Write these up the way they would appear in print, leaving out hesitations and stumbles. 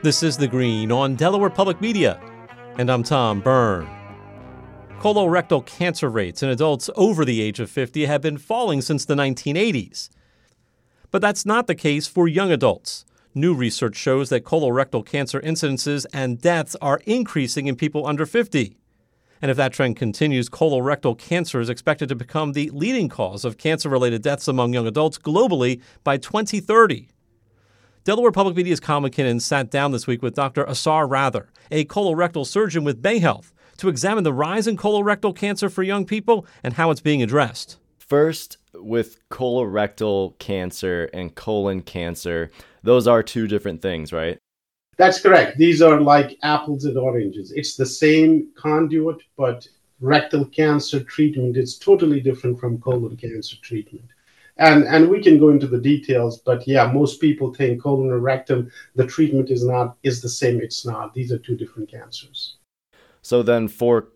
This is The Green on Delaware Public Media, and I'm Tom Byrne. Colorectal cancer rates in adults over the age of 50 have been falling since the 1980s. But that's not the case for young adults. New research shows that colorectal cancer incidences and deaths are increasing in people under 50. And if that trend continues, colorectal cancer is expected to become the leading cause of cancer-related deaths among young adults globally by 2030. Delaware Public Media's Kyle McKinnon sat down this week with Dr. Asar Rather, a colorectal surgeon with Bayhealth, to examine the rise in colorectal cancer for young people and how it's being addressed. First, with colorectal cancer and colon cancer, those are two different things, right? That's correct. These are like apples and oranges. It's the same conduit, but rectal cancer treatment is totally different from colon cancer treatment. And we can go into the details, but yeah, most people think colon or rectum, the treatment is the same. It's not. These are two different cancers. So then for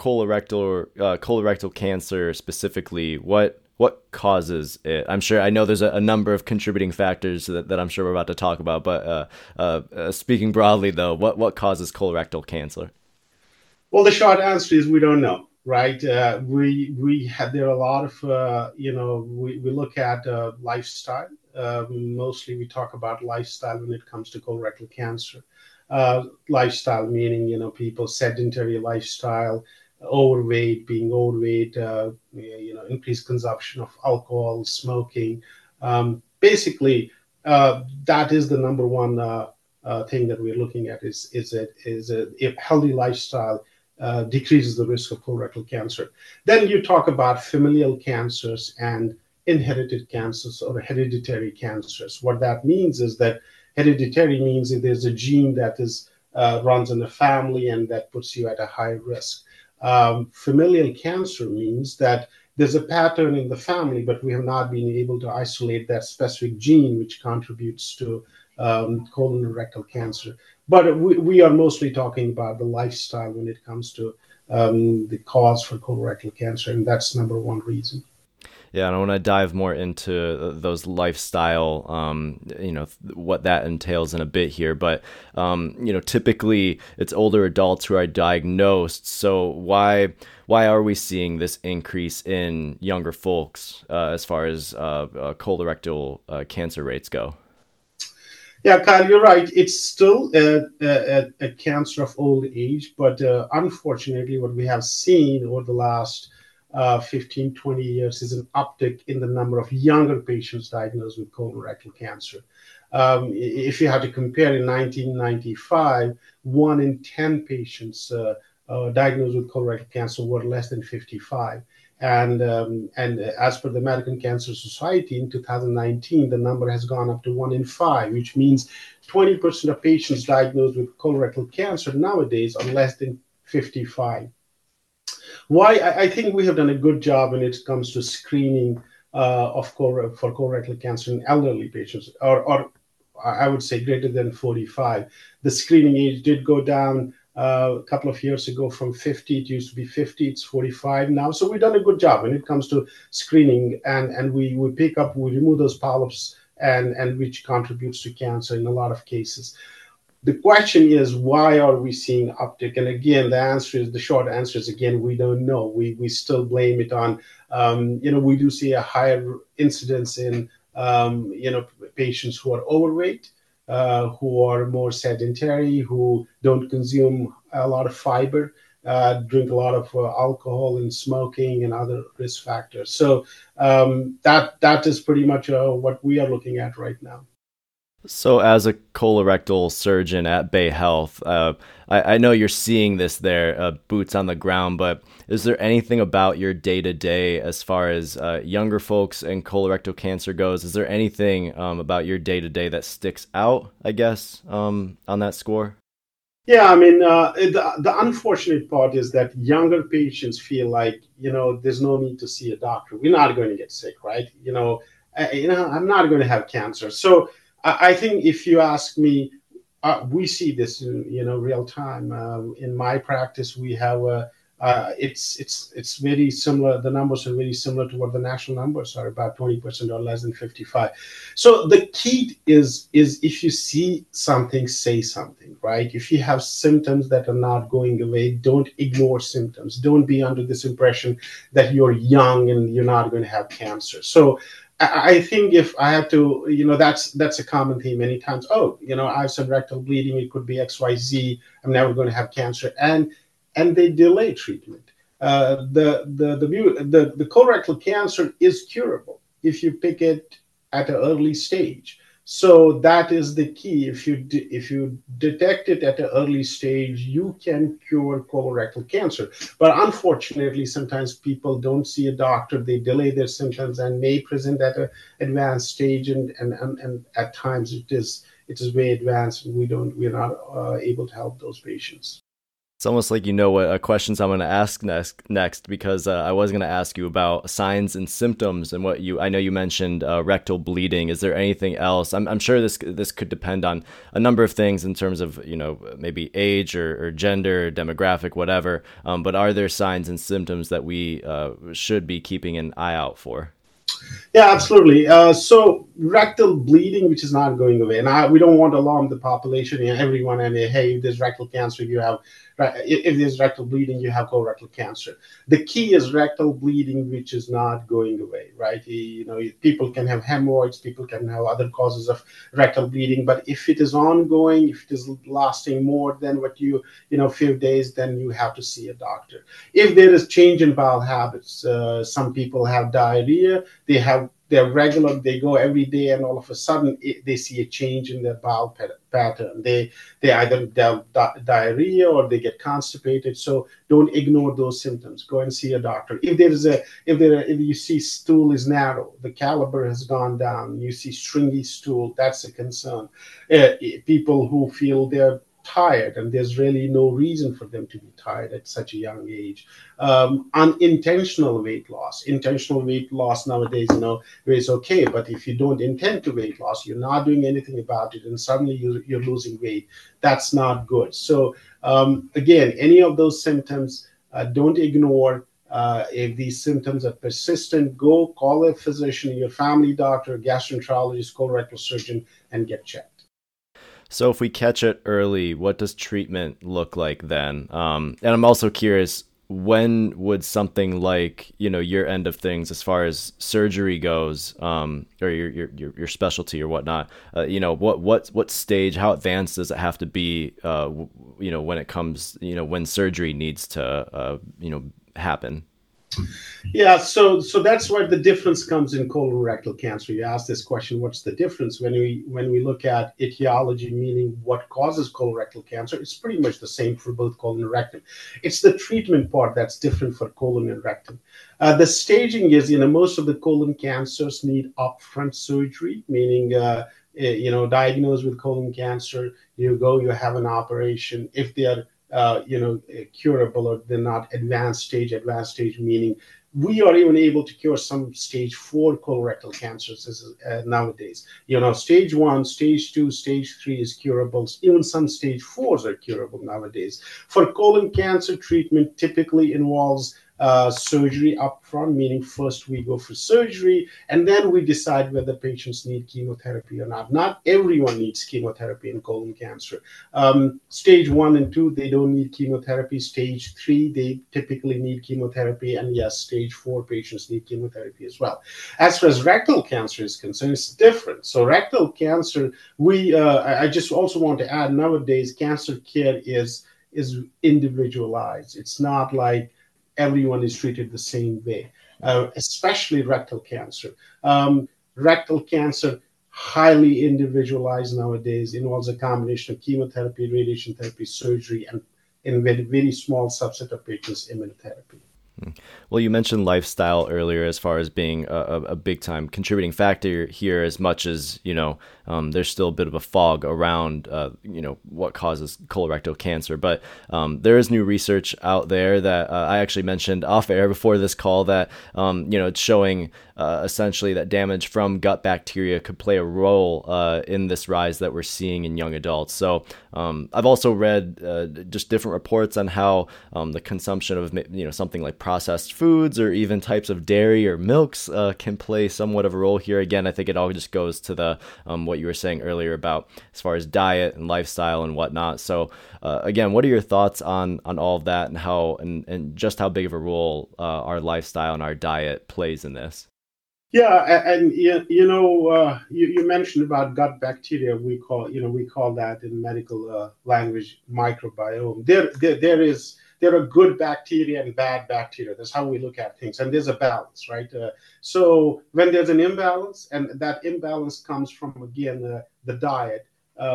colorectal cancer specifically, what causes it? I know there's a number of contributing factors that I'm sure we're about to talk about, but speaking broadly though, what causes colorectal cancer? Well, the short answer is we don't know. Right. There are a lot of, we look at lifestyle. Mostly we talk about lifestyle when it comes to colorectal cancer. Lifestyle meaning, people sedentary lifestyle, being overweight, increased consumption of alcohol, smoking. Basically, that is the number one thing that we're looking at is a healthy lifestyle decreases the risk of colorectal cancer. Then you talk about familial cancers and inherited cancers or hereditary cancers. What that means is that hereditary means that there's a gene that runs in the family and that puts you at a high risk. Familial cancer means that there's a pattern in the family, but we have not been able to isolate that specific gene which contributes to colon and rectal cancer. But we are mostly talking about the lifestyle when it comes to the cause for colorectal cancer, and that's number one reason. Yeah, and I want to dive more into those lifestyle, what that entails in a bit here. But, typically it's older adults who are diagnosed. So why are we seeing this increase in younger folks as far as colorectal cancer rates go? Yeah, Kyle, you're right. It's still a cancer of old age, but unfortunately, what we have seen over the last 15, 20 years is an uptick in the number of younger patients diagnosed with colorectal cancer. If you had to compare, in 1995, 1 in 10 patients diagnosed with colorectal cancer were less than 55. And as per the American Cancer Society, in 2019, the number has gone up to 1 in 5, which means 20% of patients diagnosed with colorectal cancer nowadays are less than 55. Why? I think we have done a good job when it comes to screening for colorectal cancer in elderly patients, or I would say greater than 45. The screening age did go down a couple of years ago from 50. It used to be 50. It's 45 now. So we've done a good job when it comes to screening, and we remove those polyps, and which contributes to cancer in a lot of cases. The question is, why are we seeing uptick? And again, the short answer is, again, we don't know. We still blame it on, we do see a higher incidence in, patients who are overweight, who are more sedentary, who don't consume a lot of fiber, drink a lot of alcohol and smoking and other risk factors. So that is pretty much what we are looking at right now. So as a colorectal surgeon at Bayhealth, I know you're seeing this there, boots on the ground, but is there anything about your day-to-day as far as younger folks and colorectal cancer goes? Is there anything about your day-to-day that sticks out, I guess, on that score? Yeah, I mean, the unfortunate part is that younger patients feel like, there's no need to see a doctor. We're not going to get sick, right? I'm not going to have cancer. So I think if you ask me, we see this in real time. In my practice, we have It's very similar. The numbers are very similar to what the national numbers are, about 20% or less than 55. So the key is if you see something, say something, right? If you have symptoms that are not going away, don't ignore symptoms. Don't be under this impression that you're young and you're not going to have cancer. So I think if I have to, that's a common theme many times. Oh, I have some rectal bleeding. It could be XYZ. I'm never going to have cancer. And they delay treatment. The colorectal cancer is curable if you pick it at an early stage. So that is the key. If you detect it at an early stage, you can cure colorectal cancer. But unfortunately, sometimes people don't see a doctor. They delay their symptoms and may present at an advanced stage, and at times it is way advanced, and we're not able to help those patients. It's almost like what questions I'm going to ask next because I was going to ask you about signs and symptoms and I know you mentioned rectal bleeding. Is there anything else? I'm sure this could depend on a number of things in terms of maybe age or gender, demographic, whatever. But are there signs and symptoms that we should be keeping an eye out for? Yeah, absolutely. So rectal bleeding, which is not going away, and we don't want to alarm the population, everyone, and hey, if there's rectal cancer, if there's rectal bleeding, you have colorectal cancer. The key is rectal bleeding, which is not going away, right? People can have hemorrhoids, people can have other causes of rectal bleeding, but if it is ongoing, if it is lasting more than few days, then you have to see a doctor. If there is change in bowel habits, some people have diarrhea, they're regular, they go every day, and all of a sudden they see a change in their bowel pattern. They either have diarrhea or they get constipated. So don't ignore those symptoms. Go and see a doctor. If you see stool is narrow, the caliber has gone down, you see stringy stool, that's a concern. People who feel they're tired, and there's really no reason for them to be tired at such a young age. Unintentional weight loss nowadays, is okay, but if you don't intend to weight loss, you're not doing anything about it, and suddenly you're losing weight, that's not good. So again, any of those symptoms, don't ignore. If these symptoms are persistent, go call a physician, your family doctor, gastroenterologist, colorectal surgeon, and get checked. So if we catch it early, what does treatment look like then? And I'm also curious, when would something like, your end of things as far as surgery goes, or your specialty or whatnot, what stage, how advanced does it have to be, when it comes, when surgery needs to, happen? Yeah, so that's where the difference comes in colorectal cancer. You asked this question, what's the difference? When we look at etiology, meaning what causes colorectal cancer, it's pretty much the same for both colon and rectum. It's the treatment part that's different for colon and rectum. The staging is, most of the colon cancers need upfront surgery, meaning diagnosed with colon cancer, you have an operation. If they are curable, or they're not advanced stage meaning we are even able to cure some stage 4 colorectal cancers nowadays. Stage 1, stage 2, stage 3 is curable. Even some stage 4s are curable nowadays. For colon cancer, treatment typically involves surgery upfront, meaning first we go for surgery and then we decide whether patients need chemotherapy or not. Not everyone needs chemotherapy in colon cancer. Stage 1 and 2, they don't need chemotherapy. Stage 3, they typically need chemotherapy. And yes, stage 4 patients need chemotherapy as well. As far as rectal cancer is concerned, it's different. So rectal cancer, I just also want to add, nowadays cancer care is individualized. It's not like everyone is treated the same way, especially rectal cancer. Rectal cancer, highly individualized nowadays, involves a combination of chemotherapy, radiation therapy, surgery, and in a very, very small subset of patients, immunotherapy. Well, you mentioned lifestyle earlier as far as being a big time contributing factor here, as much as, there's still a bit of a fog around, what causes colorectal cancer. But there is new research out there that I actually mentioned off air before this call that, it's showing essentially that damage from gut bacteria could play a role in this rise that we're seeing in young adults. So I've also read just different reports on how the consumption of something like processed foods or even types of dairy or milks can play somewhat of a role here. Again, I think it all just goes to the what you were saying earlier about as far as diet and lifestyle and whatnot. So again, what are your thoughts on all of that and how and just how big of a role our lifestyle and our diet plays in this? Yeah, and you mentioned about gut bacteria. We call that in medical language microbiome. There are good bacteria and bad bacteria. That's how we look at things, and there's a balance, right? So when there's an imbalance, and that imbalance comes from again the diet,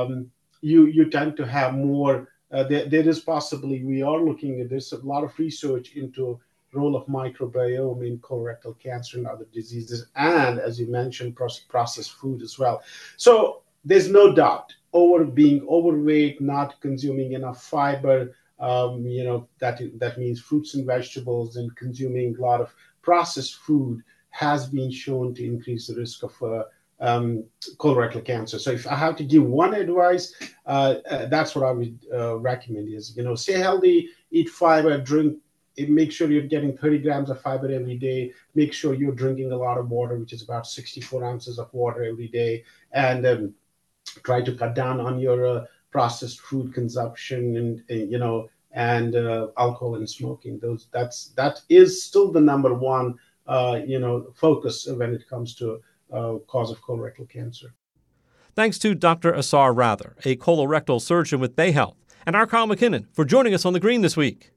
you tend to have more. There is possibly there's a lot of research into role of microbiome in colorectal cancer and other diseases, and as you mentioned, processed food as well. So there's no doubt being overweight, not consuming enough fiber, that means fruits and vegetables, and consuming a lot of processed food has been shown to increase the risk of colorectal cancer. So if I have to give one advice, that's what I would recommend is, stay healthy, eat fiber, make sure you're getting 30 grams of fiber every day. Make sure you're drinking a lot of water, which is about 64 ounces of water every day. And try to cut down on your processed food consumption and alcohol and smoking. That is still the number one, focus when it comes to cause of colorectal cancer. Thanks to Dr. Asar Rather, a colorectal surgeon with BayHealth, and our Kyle McKinnon for joining us on The Green this week.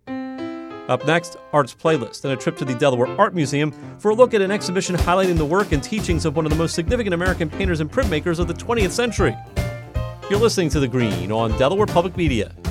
Up next, Arts Playlist and a trip to the Delaware Art Museum for a look at an exhibition highlighting the work and teachings of one of the most significant American painters and printmakers of the 20th century. You're listening to The Green on Delaware Public Media.